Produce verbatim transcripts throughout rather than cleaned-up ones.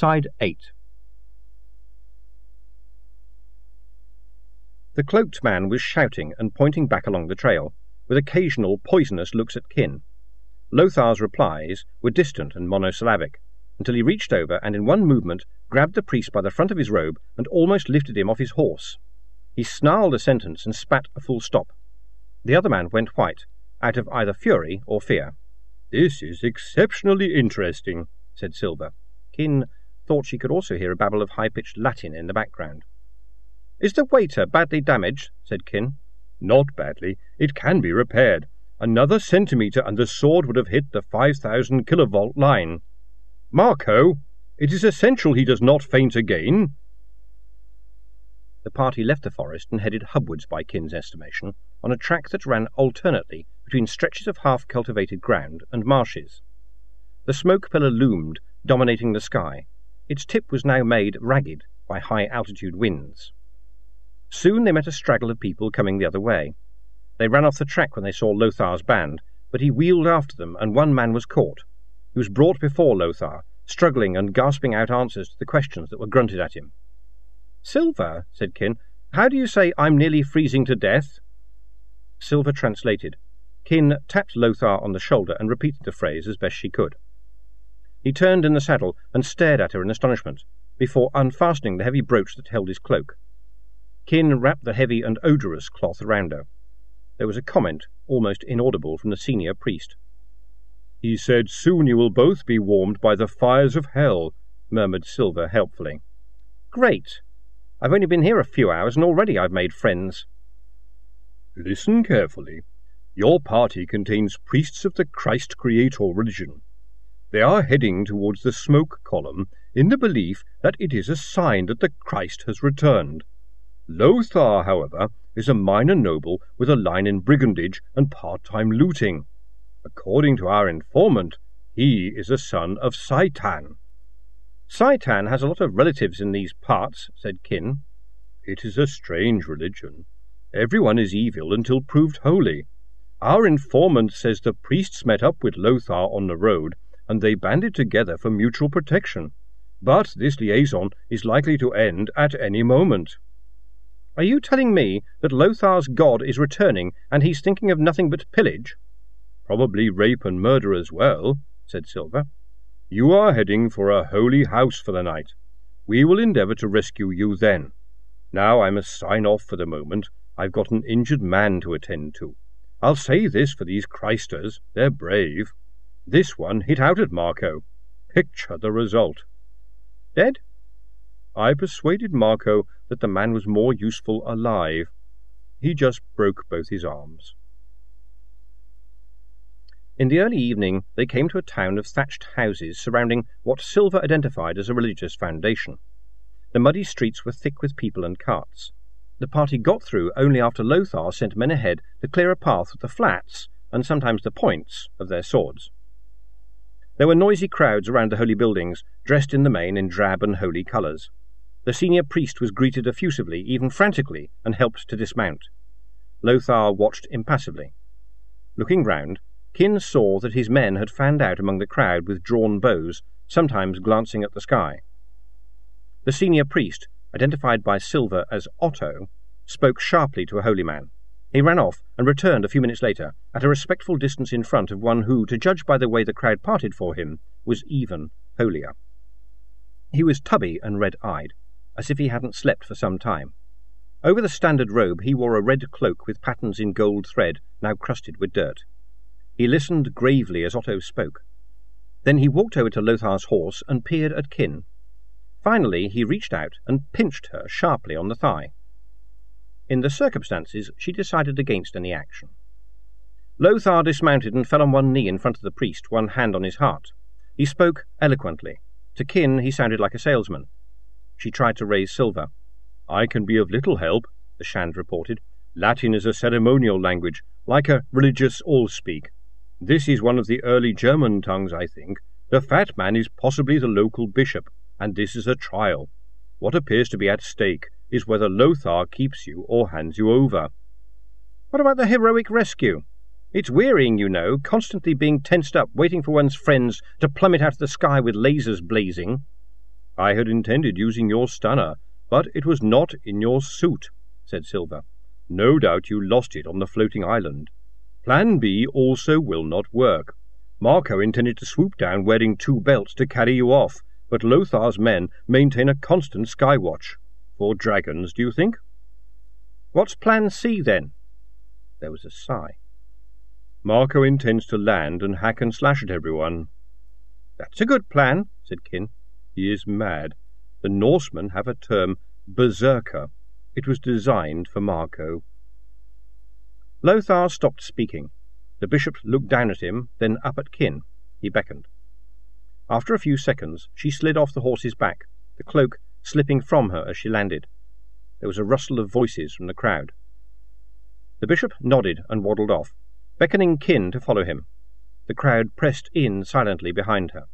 Side eight. The cloaked man was shouting and pointing back along the trail, with occasional poisonous looks at Kin. Lothar's replies were distant and monosyllabic, until he reached over and in one movement grabbed the priest by the front of his robe and almost lifted him off his horse. He snarled a sentence and spat a full stop. The other man went white, out of either fury or fear. "This is exceptionally interesting," said Silver. Kin thought she could also hear a babble of high-pitched Latin in the background. "Is the waiter badly damaged?" said Kin. "Not badly. It can be repaired. Another centimetre and the sword would have hit the five thousand kilovolt line. Marco, it is essential he does not faint again." The party left the forest and headed hubwards by Kin's estimation, on a track that ran alternately between stretches of half-cultivated ground and marshes. The smoke pillar loomed, dominating the sky. Its tip was now made ragged by high-altitude winds. Soon they met a straggle of people coming the other way. They ran off the track when they saw Lothar's band, but he wheeled after them, and one man was caught. He was brought before Lothar, struggling and gasping out answers to the questions that were grunted at him. "Silver," said Kin, "how do you say 'I'm nearly freezing to death'?" Silver translated. Kin tapped Lothar on the shoulder and repeated the phrase as best she could. He turned in the saddle and stared at her in astonishment, before unfastening the heavy brooch that held his cloak. Kin wrapped the heavy and odorous cloth around her. There was a comment, almost inaudible, from the senior priest. "He said, 'Soon you will both be warmed by the fires of hell,'" murmured Silver helpfully. "Great. I've only been here a few hours, and already I've made friends." "Listen carefully. Your party contains priests of the Christ Creator religion. They are heading towards the smoke column in the belief that it is a sign that the Christ has returned. Lothar, however, is a minor noble with a line in brigandage and part-time looting. According to our informant, he is a son of Saitan." "Saitan has a lot of relatives in these parts," said Kin. "It is a strange religion. Everyone is evil until proved holy. Our informant says the priests met up with Lothar on the road, and they banded together for mutual protection. But this liaison is likely to end at any moment." "Are you telling me that Lothar's god is returning, and he's thinking of nothing but pillage?" "Probably rape and murder as well," said Silver. "You are heading for a holy house for the night. We will endeavour to rescue you then. Now I must sign off for the moment. I've got an injured man to attend to. I'll say this for these Christers, they're brave. This one hit out at Marco. Picture the result." "Dead?" "I persuaded Marco that the man was more useful alive. He just broke both his arms." In the early evening they came to a town of thatched houses surrounding what Silver identified as a religious foundation. The muddy streets were thick with people and carts. The party got through only after Lothar sent men ahead to clear a path with the flats, and sometimes the points, of their swords. There were noisy crowds around the holy buildings, dressed in the main in drab and holy colours. The senior priest was greeted effusively, even frantically, and helped to dismount. Lothar watched impassively. Looking round, Kin saw that his men had fanned out among the crowd with drawn bows, sometimes glancing at the sky. The senior priest, identified by Silver as Otto, spoke sharply to a holy man. He ran off and returned a few minutes later, at a respectful distance in front of one who, to judge by the way the crowd parted for him, was even holier. He was tubby and red-eyed, as if he hadn't slept for some time. Over the standard robe he wore a red cloak with patterns in gold thread, now crusted with dirt. He listened gravely as Otto spoke. Then he walked over to Lothar's horse and peered at Kin. Finally he reached out and pinched her sharply on the thigh. In the circumstances she decided against any action. Lothar dismounted and fell on one knee in front of the priest, one hand on his heart. He spoke eloquently. To Kin he sounded like a salesman. She tried to raise Silver. "I can be of little help," the Shand reported. "Latin is a ceremonial language, like a religious all-speak. This is one of the early German tongues, I think. The fat man is possibly the local bishop, and this is a trial. What appears to be at stake is whether Lothar keeps you or hands you over." "What about the heroic rescue? It's wearying, you know, constantly being tensed up, waiting for one's friends to plummet out of the sky with lasers blazing." I had intended using your stunner, but it was not in your suit, said Silver. No doubt you lost it on the floating island. Plan B also will not work. Marco intended to swoop down wearing two belts to carry you off, but Lothar's men maintain a constant sky watch. For dragons, do you think? What's Plan C, then? There was a sigh. Marco intends to land and hack and slash at everyone. That's a good plan, said Kin. He is mad. The Norsemen have a term, berserker. It was designed for Marco. Lothar stopped speaking. The bishop looked down at him, then up at Kin. He beckoned. After a few seconds, she slid off the horse's back, the cloak slipping from her as she landed. There was a rustle of voices from the crowd. The bishop nodded and waddled off, beckoning Kin to follow him. The crowd pressed in silently behind her.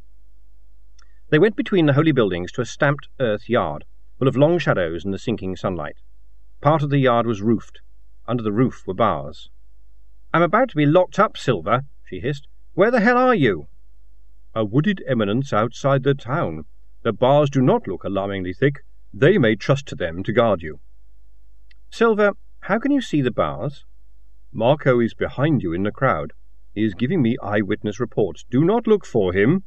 They went between the holy buildings to a stamped earth yard, full of long shadows in the sinking sunlight. Part of the yard was roofed. Under the roof were bars. "I'm about to be locked up, Silver," she hissed. "Where the hell are you?" "A wooded eminence outside the town. The bars do not look alarmingly thick. They may trust to them to guard you." "Silver, how can you see the bars?" "Marco is behind you in the crowd. He is giving me eyewitness reports. Do not look for him."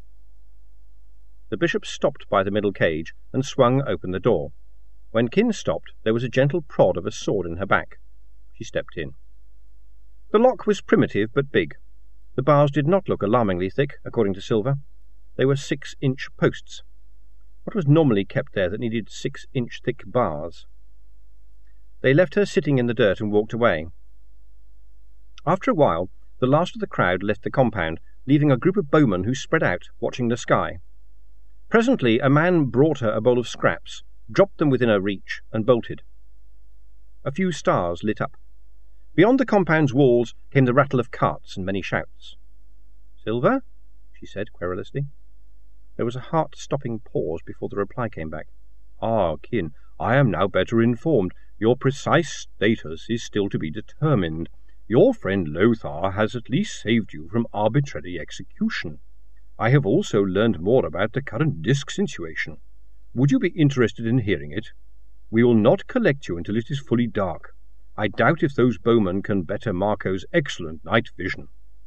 The bishop stopped by the middle cage and swung open the door. When Kin stopped, there was a gentle prod of a sword in her back. She stepped in. The lock was primitive but big. The bars did not look alarmingly thick, according to Silver. They were six-inch posts. What was normally kept there that needed six-inch thick bars? They left her sitting in the dirt and walked away. After a while, the last of the crowd left the compound, leaving a group of bowmen who spread out, watching the sky. Presently a man brought her a bowl of scraps, dropped them within her reach, and bolted. A few stars lit up. Beyond the compound's walls came the rattle of carts and many shouts. "Silver?" she said querulously. There was a heart-stopping pause before the reply came back. "Ah, Kin, I am now better informed. Your precise status is still to be determined. Your friend Lothar has at least saved you from arbitrary execution. I have also learned more about the current disk situation. Would you be interested in hearing it? We will not collect you until it is fully dark. I doubt if those bowmen can better Marco's excellent night vision."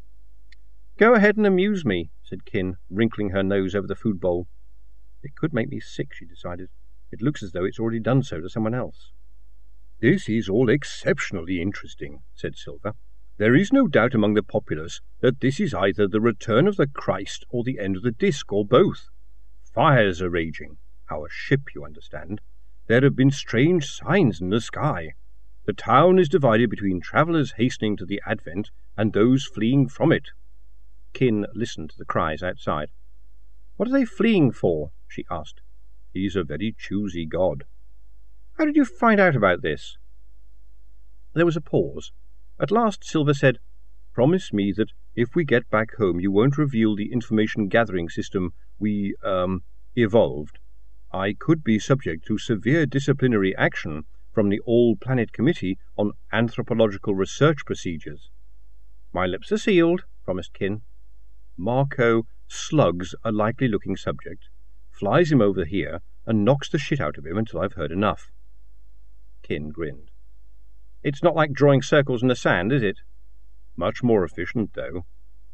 "Go ahead and amuse me," said Kin, wrinkling her nose over the food bowl. "It could make me sick," she decided. "It looks as though it's already done so to someone else." "This is all exceptionally interesting," said Silver. "There is no doubt among the populace that this is either the return of the Christ or the end of the disk, or both. Fires are raging. Our ship, you understand. There have been strange signs in the sky. The town is divided between travellers hastening to the Advent and those fleeing from it." Kin listened to the cries outside. "What are they fleeing for?" she asked. "He's a very choosy god." "How did you find out about this?" There was a pause. At last Silver said, "Promise me that if we get back home you won't reveal the information-gathering system we, um, evolved. I could be subject to severe disciplinary action from the All-Planet Committee on Anthropological Research Procedures." "My lips are sealed," promised Kin. "Marco slugs a likely-looking subject, flies him over here, and knocks the shit out of him until I've heard enough." Kin grinned. "It's not like drawing circles in the sand, is it?" "Much more efficient, though."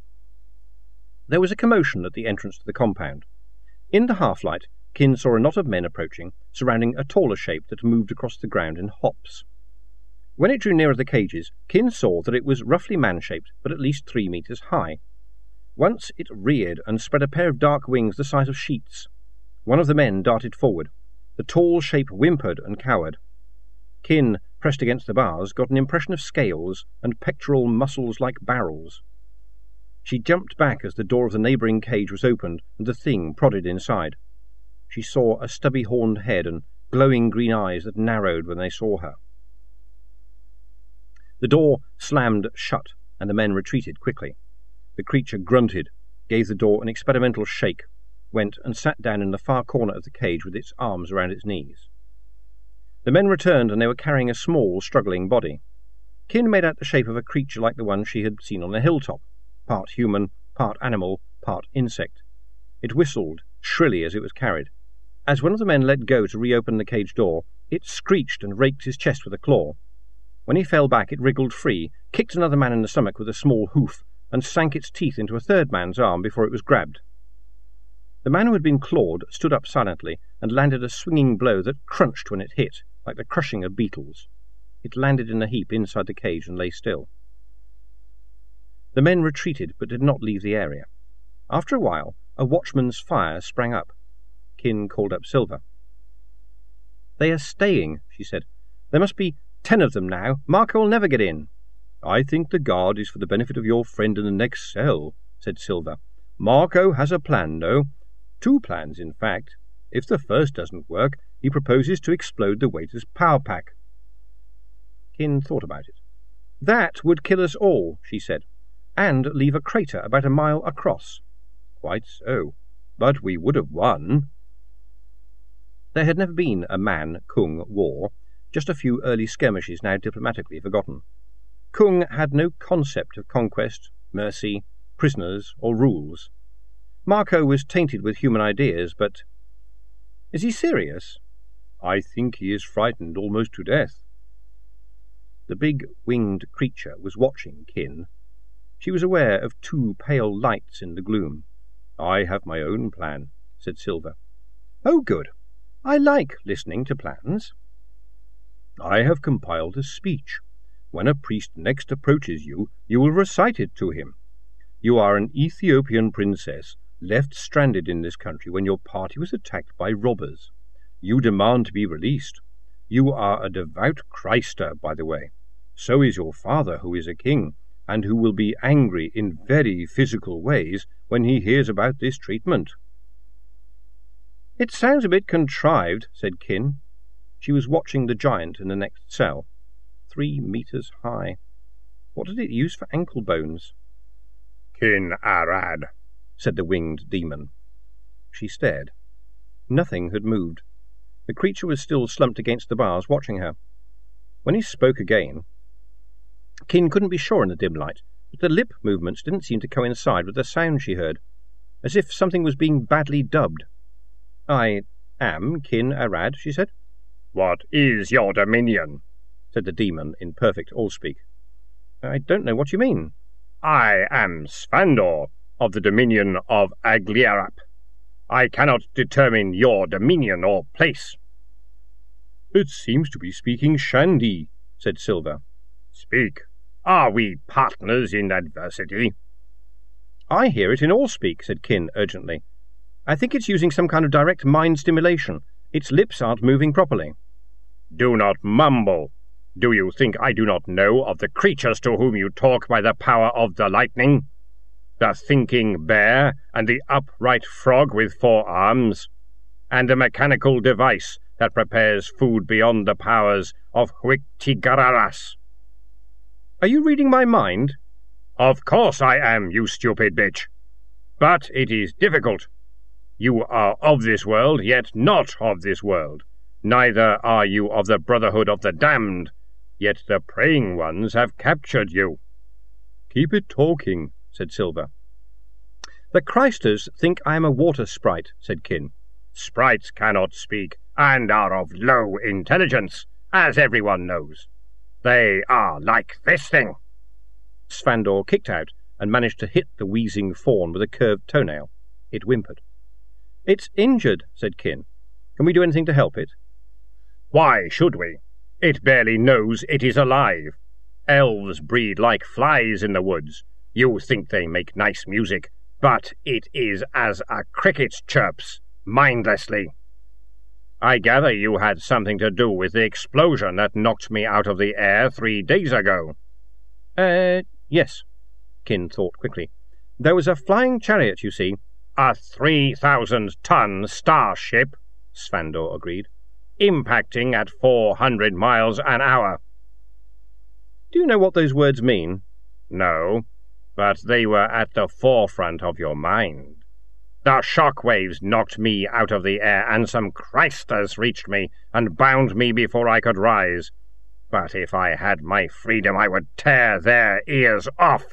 There was a commotion at the entrance to the compound. In the half-light, Kin saw a knot of men approaching, surrounding a taller shape that moved across the ground in hops. When it drew nearer the cages, Kin saw that it was roughly man-shaped, but at least three metres high. Once it reared and spread a pair of dark wings the size of sheets. One of the men darted forward. The tall shape whimpered and cowered. Kin, pressed against the bars, got an impression of scales and pectoral muscles like barrels. She jumped back as the door of the neighbouring cage was opened and the thing prodded inside. She saw a stubby-horned head and glowing green eyes that narrowed when they saw her. The door slammed shut, and the men retreated quickly. The creature grunted, gave the door an experimental shake, went and sat down in the far corner of the cage with its arms around its knees. The men returned, and they were carrying a small, struggling body. Kin made out the shape of a creature like the one she had seen on the hilltop, part human, part animal, part insect. It whistled shrilly as it was carried. As one of the men let go to reopen the cage door, it screeched and raked his chest with a claw. When he fell back, it wriggled free, kicked another man in the stomach with a small hoof, and sank its teeth into a third man's arm before it was grabbed. The man who had been clawed stood up silently and landed a swinging blow that crunched when it hit, like the crushing of beetles. It landed in a heap inside the cage and lay still. The men retreated, but did not leave the area. After a while, a watchman's fire sprang up. Kin called up Silver. "They are staying," she said. "There must be ten of them now. Marco will never get in." "I think the guard is for the benefit of your friend in the next cell," said Silver. "Marco has a plan, though. Two plans, in fact. If the first doesn't work, he proposes to explode the waiter's power pack." Kin thought about it. "That would kill us all," she said, "and leave a crater about a mile across." "Quite so. But we would have won." There had never been a Man-Kung war, just a few early skirmishes now diplomatically forgotten. Kung had no concept of conquest, mercy, prisoners, or rules. Marco was tainted with human ideas, but... Is he serious? "I think he is frightened almost to death." The big winged creature was watching Kin. She was aware of two pale lights in the gloom. "I have my own plan," said Silver. "Oh, good. I like listening to plans." "I have compiled a speech. When a priest next approaches you, you will recite it to him. You are an Ethiopian princess, left stranded in this country when your party was attacked by robbers. You demand to be released. You are a devout Christer, by the way. So is your father, who is a king, and who will be angry in very physical ways when he hears about this treatment." "It sounds a bit contrived," said Kin. She was watching the giant in the next cell. Three meters high. What did it use for ankle bones? "Kin-Arad," said the winged demon. She stared. Nothing had moved. The creature was still slumped against the bars, watching her. When he spoke again, Kin couldn't be sure in the dim light, but the lip movements didn't seem to coincide with the sound she heard, as if something was being badly dubbed. "I am Kin-Arad," she said. "What is your dominion?" said the demon in perfect Allspeak. "I don't know what you mean." "I am Svandor, of the dominion of Aglierap. I cannot determine your dominion or place." "It seems to be speaking Shandi," said Silver. "Speak. Are we partners in adversity?" "I hear it in Allspeak," said Kin urgently. "I think it's using some kind of direct mind stimulation. Its lips aren't moving properly." "Do not mumble. Do you think I do not know of the creatures to whom you talk by the power of the lightning? The thinking bear, and the upright frog with four arms, and the mechanical device that prepares food beyond the powers of Huictigararas." "Are you reading my mind?" "Of course I am, you stupid bitch. But it is difficult. You are of this world, yet not of this world. Neither are you of the Brotherhood of the Damned, yet the Praying Ones have captured you." "Keep it talking," said Silver. "The Christers think I am a water sprite," said Kin. "Sprites cannot speak, and are of low intelligence, as everyone knows. They are like this thing." Svandor kicked out and managed to hit the wheezing fawn with a curved toenail. It whimpered. "It's injured," said Kin. "Can we do anything to help it?" "Why should we? It barely knows it is alive. Elves breed like flies in the woods. You think they make nice music, but it is as a cricket chirps, mindlessly. I gather you had something to do with the explosion that knocked me out of the air three days ago." Uh, yes, Kin thought quickly. "There was a flying chariot, you see." "A three thousand ton starship," Svandor agreed, "impacting at four hundred miles an hour." "Do you know what those words mean?" "No, but they were at the forefront of your mind. The shock waves knocked me out of the air, and some Christers reached me and bound me before I could rise. But if I had my freedom, I would tear their ears off."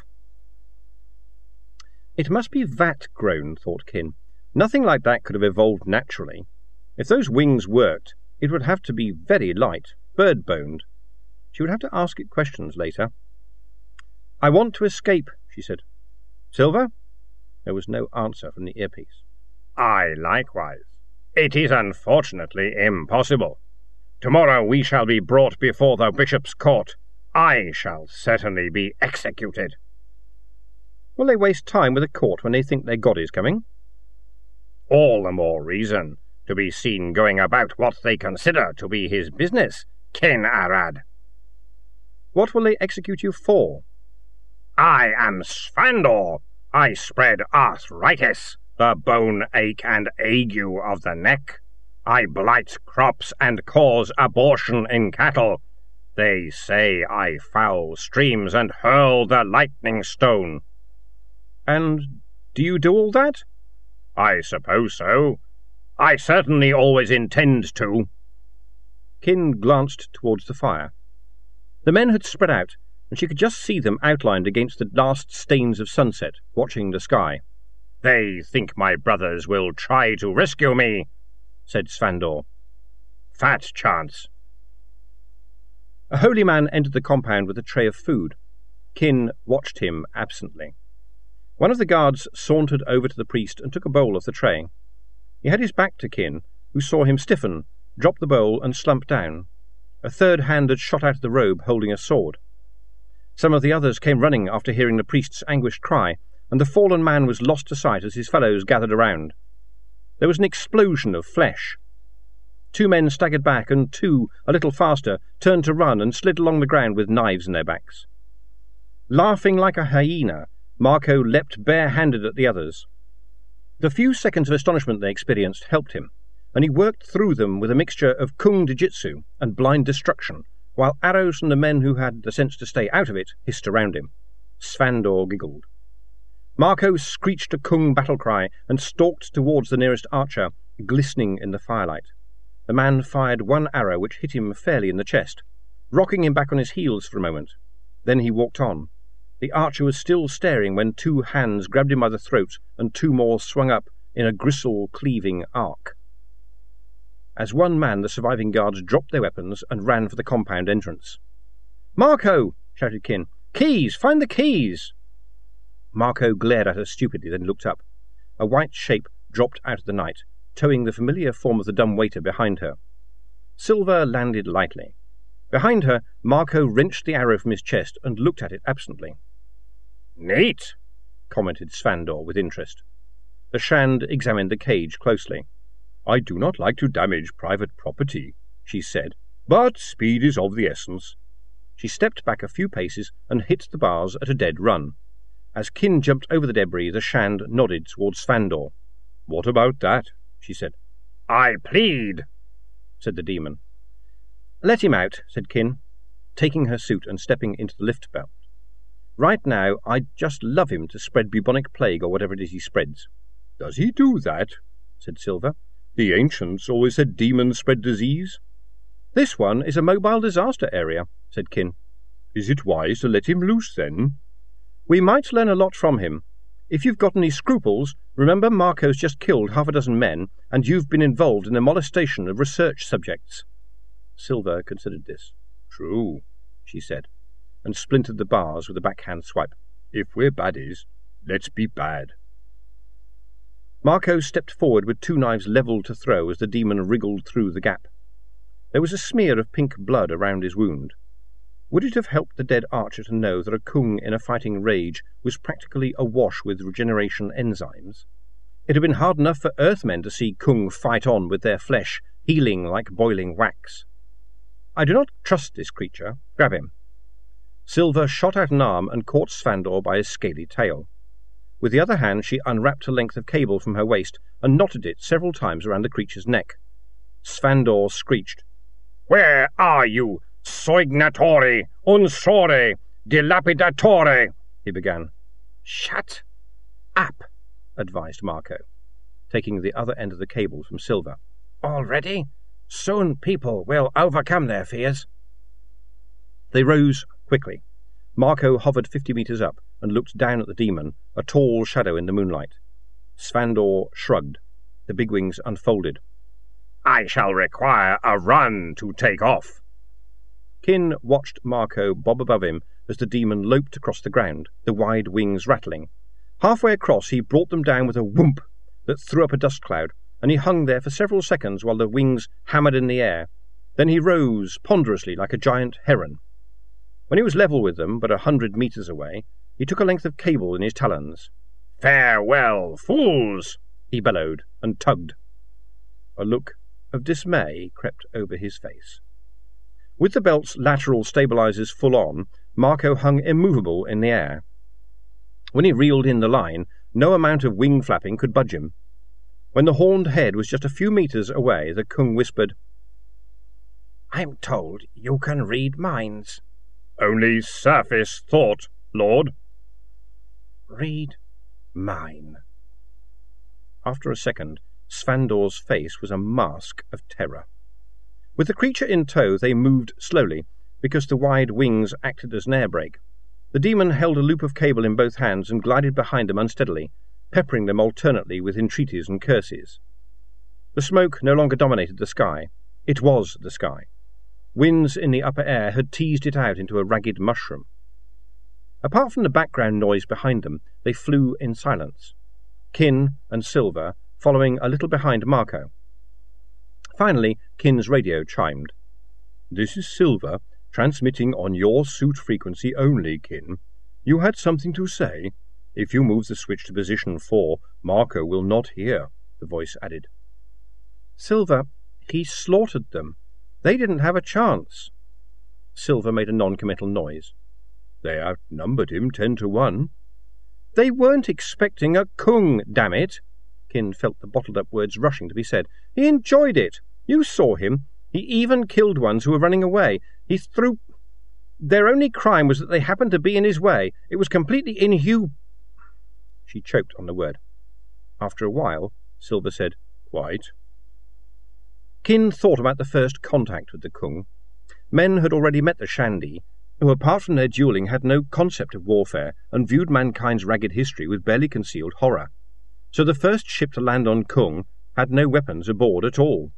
It must be vat-grown, thought Kin. Nothing like that could have evolved naturally. If those wings worked, it would have to be very light, bird-boned. She would have to ask it questions later. "I want to escape," she said. "Silver?" There was no answer from the earpiece. "I likewise. It is unfortunately impossible. Tomorrow we shall be brought before the bishop's court. I shall certainly be executed." "Will they waste time with a court when they think their god is coming?" "All the more reason to be seen going about what they consider to be his business, King Arad." "What will they execute you for?" "I am Svandor. I spread arthritis, the bone ache and ague of the neck. I blight crops and cause abortion in cattle. They say I foul streams and hurl the lightning stone." "And do you do all that?" "I suppose so. I certainly always intend to." Kin glanced towards the fire. The men had spread out, and she could just see them outlined against the last stains of sunset, watching the sky. "They think my brothers will try to rescue me," said Svandor. "Fat chance." A holy man entered the compound with a tray of food. Kin watched him absently. One of the guards sauntered over to the priest and took a bowl off the tray. He had his back to Kin, who saw him stiffen, drop the bowl, and slump down. A third hand had shot out of the robe, holding a sword. Some of the others came running after hearing the priest's anguished cry, and the fallen man was lost to sight as his fellows gathered around. There was an explosion of flesh. Two men staggered back, and two, a little faster, turned to run and slid along the ground with knives in their backs. Laughing like a hyena, Marco leapt bare-handed at the others. The few seconds of astonishment they experienced helped him, and he worked through them with a mixture of kung Jiu-Jitsu and blind destruction, while arrows from the men who had the sense to stay out of it hissed around him. Svandor giggled. Marco screeched a kung battle cry and stalked towards the nearest archer, glistening in the firelight. The man fired one arrow which hit him fairly in the chest, rocking him back on his heels for a moment. Then he walked on. The archer was still staring when two hands grabbed him by the throat and two more swung up in a gristle-cleaving arc. As one man, the surviving guards dropped their weapons and ran for the compound entrance. "Marco!" shouted Kin. "Keys! Find the keys!" Marco glared at her stupidly, then looked up. A white shape dropped out of the night, towing the familiar form of the dumb waiter behind her. Silver landed lightly. Behind her, Marco wrenched the arrow from his chest and looked at it absently. "Neat," commented Svandor with interest. The Shand examined the cage closely. "I do not like to damage private property," she said, "but speed is of the essence." She stepped back a few paces and hit the bars at a dead run. As Kin jumped over the debris, the Shand nodded towards Svandor. "What about that?" she said. "I plead," said the demon. "Let him out," said Kin, taking her suit and stepping into the lift belt. "Right now, I'd just love him to spread bubonic plague or whatever it is he spreads." "Does he do that?" said Silver. "The ancients always said demons spread disease." "This one is a mobile disaster area," said Kin. "Is it wise to let him loose, then?" "We might learn a lot from him. If you've got any scruples, remember Marco's just killed half a dozen men, and you've been involved in the molestation of research subjects." Silver considered this. "True," she said, and splintered the bars with a backhand swipe. "If we're baddies, let's be bad." Marco stepped forward with two knives levelled to throw as the demon wriggled through the gap. There was a smear of pink blood around his wound. Would it have helped the dead archer to know that a kung in a fighting rage was practically awash with regeneration enzymes? It had been hard enough for Earthmen to see kung fight on with their flesh, healing like boiling wax. "I do not trust this creature. Grab him." Silver shot out an arm and caught Svandor by his scaly tail. With the other hand she unwrapped a length of cable from her waist and knotted it several times around the creature's neck. Svandor screeched. "Where are you, Soignatori, Unsore, Dilapidatore?" he began. "Shut up," advised Marco, taking the other end of the cable from Silver. "Already? Soon people will overcome their fears." They rose quickly. Marco hovered fifty metres up and looked down at the demon, a tall shadow in the moonlight. Svandor shrugged. The bigwings unfolded. I shall require a run to take off. Kin watched Marco bob above him as the demon loped across the ground, the wide wings rattling. Halfway across he brought them down with a whoomp that threw up a dust cloud, and he hung there for several seconds while the wings hammered in the air. Then he rose ponderously like a giant heron. When he was level with them, but a hundred metres away, he took a length of cable in his talons. "Farewell, fools!" he bellowed, and tugged. A look of dismay crept over his face. With the belt's lateral stabilizers full on, Marco hung immovable in the air. When he reeled in the line, no amount of wing flapping could budge him. When the horned head was just a few metres away, the Kung whispered, "I'm told you can read minds." "Only surface thought, Lord." "Read mine." After a second, Svandor's face was a mask of terror. With the creature in tow, they moved slowly, because the wide wings acted as an air brake. The demon held a loop of cable in both hands and glided behind them unsteadily, peppering them alternately with entreaties and curses. The smoke no longer dominated the sky. It was the sky. Winds in the upper air had teased it out into a ragged mushroom. Apart from the background noise behind them, they flew in silence, Kin and Silver following a little behind Marco. Finally, Kin's radio chimed. "This is Silver, transmitting on your suit frequency only, Kin. You had something to say? If you move the switch to position four, Marco will not hear," the voice added. "Silver, he slaughtered them. They didn't have a chance." Silver made a non-committal noise. "They outnumbered him ten to one." "They weren't expecting a Kung, damn it." Kin felt the bottled-up words rushing to be said. "He enjoyed it. You saw him. He even killed ones who were running away. He threw... Their only crime was that they happened to be in his way. It was completely inhu..." She choked on the word. After a while, Silver said, "Quite." Kin thought about the first contact with the Kung. Men had already met the Shandi, who apart from their duelling had no concept of warfare and viewed mankind's ragged history with barely concealed horror. So the first ship to land on Kung had no weapons aboard at all.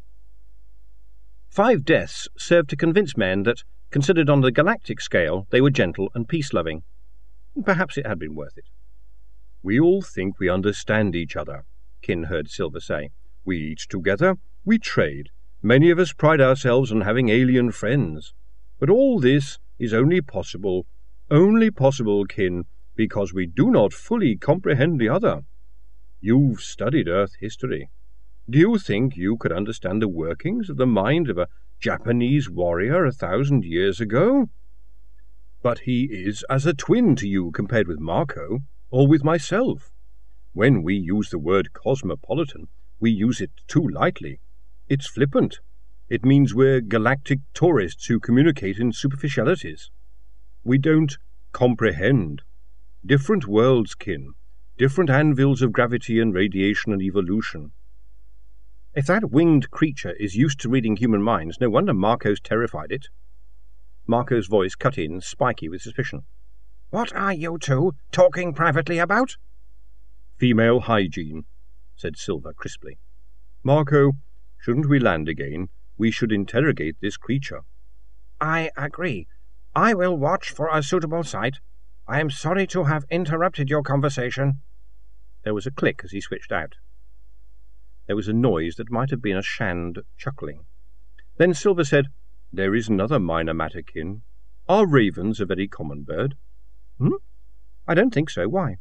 Five deaths served to convince men that, considered on the galactic scale, they were gentle and peace-loving. Perhaps it had been worth it. "We all think we understand each other," Kin heard Silver say. "We eat together, we trade. Many of us pride ourselves on having alien friends. But all this is only possible, only possible, Kin, because we do not fully comprehend the other. You've studied Earth history. Do you think you could understand the workings of the mind of a Japanese warrior a thousand years ago? But he is as a twin to you compared with Marco, or with myself. When we use the word cosmopolitan, we use it too lightly. It's flippant. It means we're galactic tourists who communicate in superficialities. We don't comprehend. Different worlds, Kin. Different anvils of gravity and radiation and evolution. If that winged creature is used to reading human minds, no wonder Marco's terrified it." Marco's voice cut in, spiky with suspicion. "What are you two talking privately about?" "Female hygiene," said Silver crisply. "Marco, shouldn't we land again? We should interrogate this creature." "I agree. I will watch for a suitable site. I am sorry to have interrupted your conversation." There was a click as he switched out. There was a noise that might have been a Shand chuckling. Then Silver said, "There is another minor matter, Kin. Are ravens a very common bird?" "Hmm? I don't think so. Why?"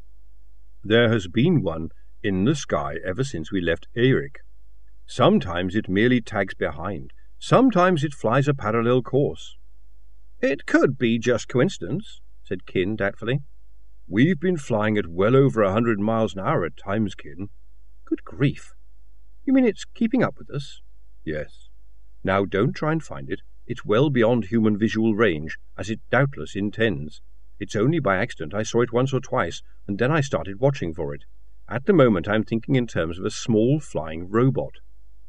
"There has been one in the sky ever since we left Eric. Sometimes it merely tags behind. Sometimes it flies a parallel course." "It could be just coincidence," said Kin doubtfully. "We've been flying at well over a hundred miles an hour at times, Kin." "Good grief. You mean it's keeping up with us?" "Yes. Now don't try and find it. It's well beyond human visual range, as it doubtless intends. It's only by accident I saw it once or twice, and then I started watching for it. At the moment I'm thinking in terms of a small flying robot."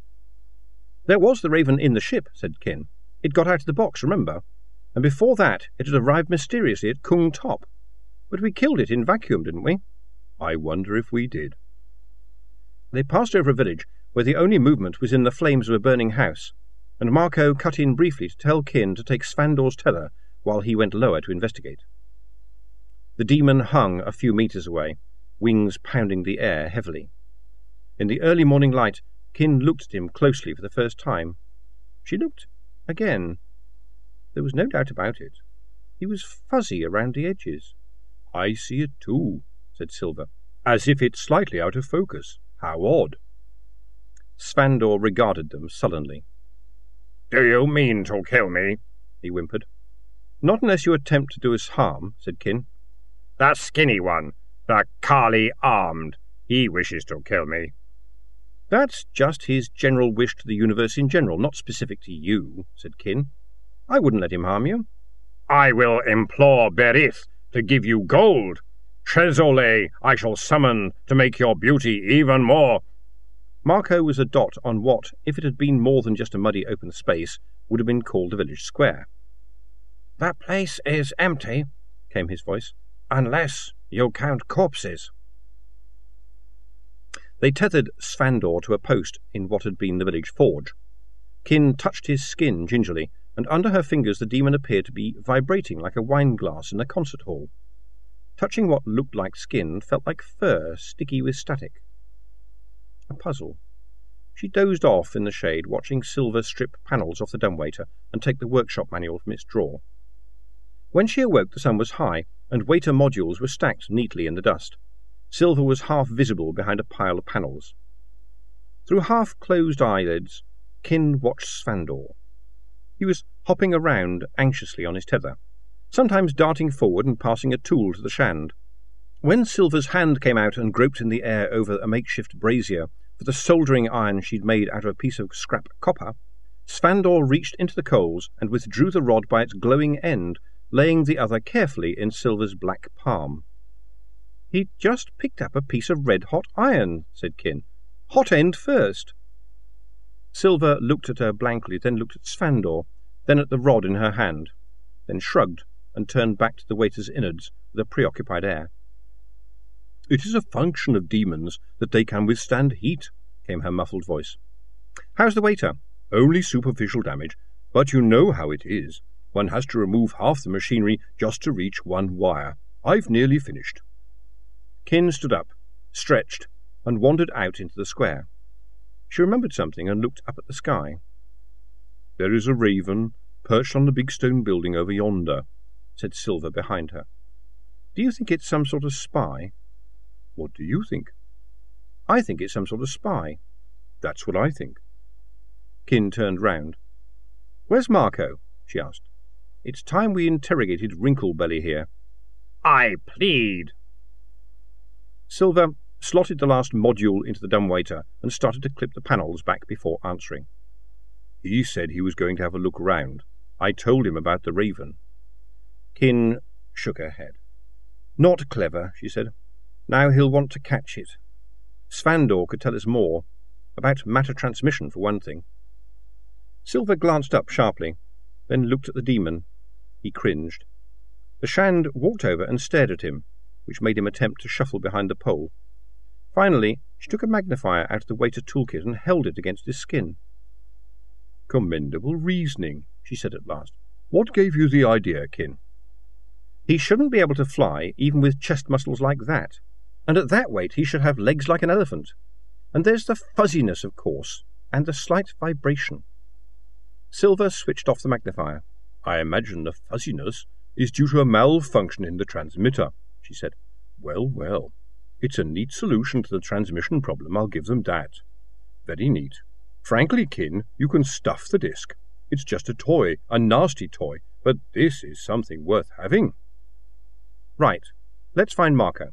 "There was the raven in the ship," said Kin. "It got out of the box, remember? And before that it had arrived mysteriously at Kung Top. But we killed it in vacuum, didn't we?" "I wonder if we did." They passed over a village where the only movement was in the flames of a burning house, and Marco cut in briefly to tell Kin to take Svandor's tether while he went lower to investigate. The demon hung a few metres away, wings pounding the air heavily. In the early morning light, Kin looked at him closely for the first time. She looked again. There was no doubt about it. He was fuzzy around the edges. "I see it too," said Silver, "as if it's slightly out of focus. How odd." Svandor regarded them sullenly. "Do you mean to kill me?" he whimpered. "Not unless you attempt to do us harm," said Kin. "The skinny one, the Kali armed, he wishes to kill me." "That's just his general wish to the universe in general, not specific to you," said Kin. "I wouldn't let him harm you." "I will implore Berith to give you gold. Trésolé I shall summon to make your beauty even more—" Marco was a dot on what, if it had been more than just a muddy open space, would have been called the village square. "The place is empty," came his voice, "unless you count corpses." They tethered Svandor to a post in what had been the village forge. Kin touched his skin gingerly, and under her fingers the demon appeared to be vibrating like a wine glass in a concert hall. Touching what looked like skin felt like fur sticky with static. A puzzle. She dozed off in the shade, watching Silver strip panels off the dumbwaiter and take the workshop manual from its drawer. When she awoke, the sun was high, and waiter modules were stacked neatly in the dust. Silver was half visible behind a pile of panels. Through half-closed eyelids, Kin watched Svandor. He was hopping around anxiously on his tether, sometimes darting forward and passing a tool to the shand. When Silver's hand came out and groped in the air over a makeshift brazier for the soldering iron she'd made out of a piece of scrap copper, Svandor reached into the coals and withdrew the rod by its glowing end, laying the other carefully in Silver's black palm. "He'd just picked up a piece of red-hot iron," said Kin. "Hot end first." Silver looked at her blankly, then looked at Svandor, then at the rod in her hand, then shrugged and turned back to the waiter's innards with a preoccupied air. "It is a function of demons that they can withstand heat," came her muffled voice. "How's the waiter?" "Only superficial damage, but you know how it is. One has to remove half the machinery just to reach one wire. I've nearly finished." Kin stood up, stretched, and wandered out into the square. She remembered something and looked up at the sky. "There is a raven perched on the big stone building over yonder," said Silver behind her. "Do you think it's some sort of spy?" "What do you think?" "I think it's some sort of spy." "That's what I think." Kin turned round. "Where's Marco?" she asked. "It's time we interrogated Wrinklebelly here." "I plead." Silver slotted the last module into the dumbwaiter and started to clip the panels back before answering. "He said he was going to have a look round. I told him about the raven." Kin shook her head. "Not clever," she said. "Now he'll want to catch it. Svandor could tell us more. About matter transmission, for one thing." Silver glanced up sharply, then looked at the demon. He cringed. The shand walked over and stared at him, which made him attempt to shuffle behind the pole. Finally, she took a magnifier out of the waiter toolkit and held it against his skin. "Commendable reasoning," she said at last. "What gave you the idea, Kin?" "He shouldn't be able to fly, even with chest muscles like that. And at that weight he should have legs like an elephant. And there's the fuzziness, of course, and the slight vibration." Silver switched off the magnifier. "I imagine the fuzziness is due to a malfunction in the transmitter," she said. "Well, well, it's a neat solution to the transmission problem, I'll give them that. Very neat. Frankly, Kin, you can stuff the disc. It's just a toy, a nasty toy, but this is something worth having." "Right. Let's find Marco."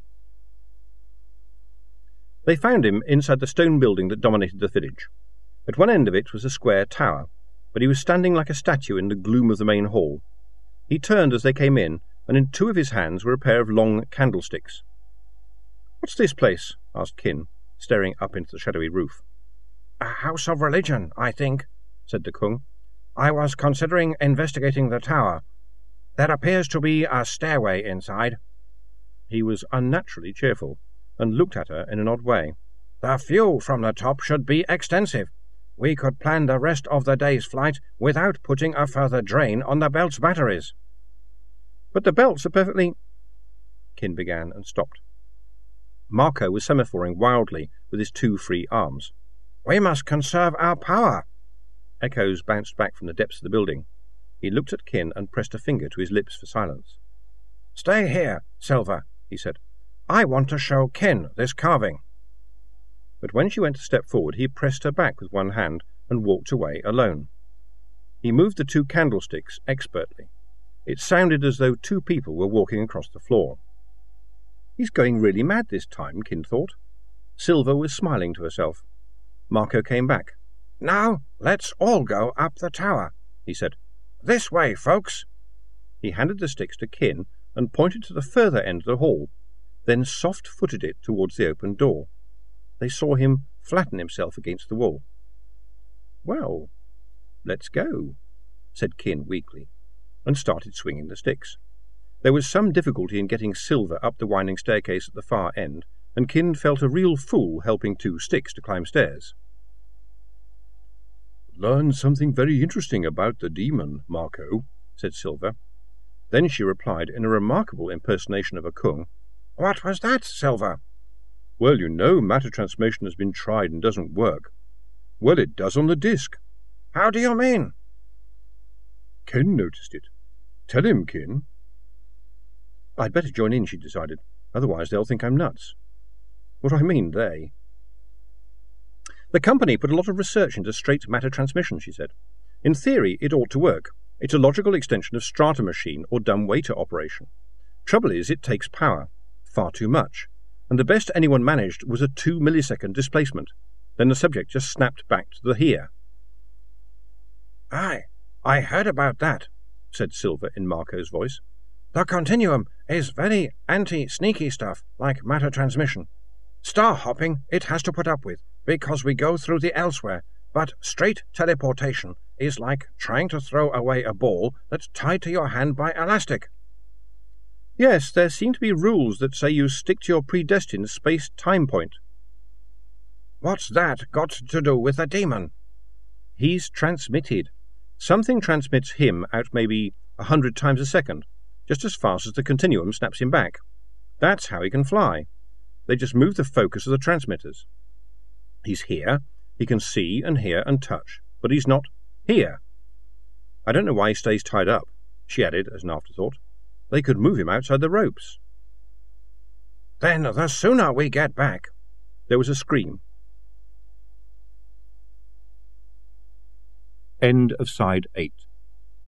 They found him inside the stone building that dominated the village. At one end of it was a square tower, but he was standing like a statue in the gloom of the main hall. He turned as they came in, and in two of his hands were a pair of long candlesticks. "What's this place?" asked Kin, staring up into the shadowy roof. "A house of religion, I think," said the Kung. "I was considering investigating the tower. There appears to be a stairway inside." He was unnaturally cheerful, and looked at her in an odd way. The view from the top should be extensive. We could plan the rest of the day's flight without putting a further drain on the belt's batteries." "But the belts are perfectly—" Kin began and stopped. Marco was semaphoring wildly with his two free arms. "We must conserve our power." Echoes bounced back from the depths of the building. He looked at Kin and pressed a finger to his lips for silence. "Stay here, Silver," he said. "I want to show Kin this carving." But when she went to step forward, he pressed her back with one hand and walked away alone. He moved the two candlesticks expertly. It sounded as though two people were walking across the floor. "He's going really mad this time," Kin thought. Silver was smiling to herself. Marco came back. "Now let's all go up the tower," he said. "This way, folks." He handed the sticks to Kin and pointed to the further end of the hall, then soft-footed it towards the open door. They saw him flatten himself against the wall. "Well, let's go," said Kin weakly, and started swinging the sticks. There was some difficulty in getting Silver up the winding staircase at the far end, and Kin felt a real fool helping two sticks to climb stairs. "Learned something very interesting about the demon, Marco," said Silver. Then she replied in a remarkable impersonation of a Kung. "What was that, Silver?" "Well, you know matter transmission has been tried and doesn't work." "Well, it does on the disk." "How do you mean?" "Ken noticed it. Tell him, Kin." "I'd better join in," she decided. "Otherwise they'll think I'm nuts." What I mean, they. "The company put a lot of research into straight matter transmission," she said. "In theory, it ought to work. It's a logical extension of strata machine or dumb-waiter operation. Trouble is, it takes power. Far too much. And the best anyone managed was a two-millisecond displacement. Then the subject just snapped back to the here." "Aye, I heard about that," said Silver in Marco's voice. "The continuum is very anti-sneaky stuff, like matter transmission. Star hopping it has to put up with, because we go through the elsewhere, but straight teleportation is like trying to throw away a ball that's tied to your hand by elastic." "Yes, there seem to be rules that say you stick to your predestined space-time point." "What's that got to do with the demon?" "He's transmitted. Something transmits him out maybe a hundred times a second, just as fast as the continuum snaps him back. That's how he can fly. They just move the focus of the transmitters. He's here, he can see and hear and touch, but he's not here. I don't know why he stays tied up," she added as an afterthought. "They could move him outside the ropes." "Then the sooner we get back—" There was a scream. End of side eight.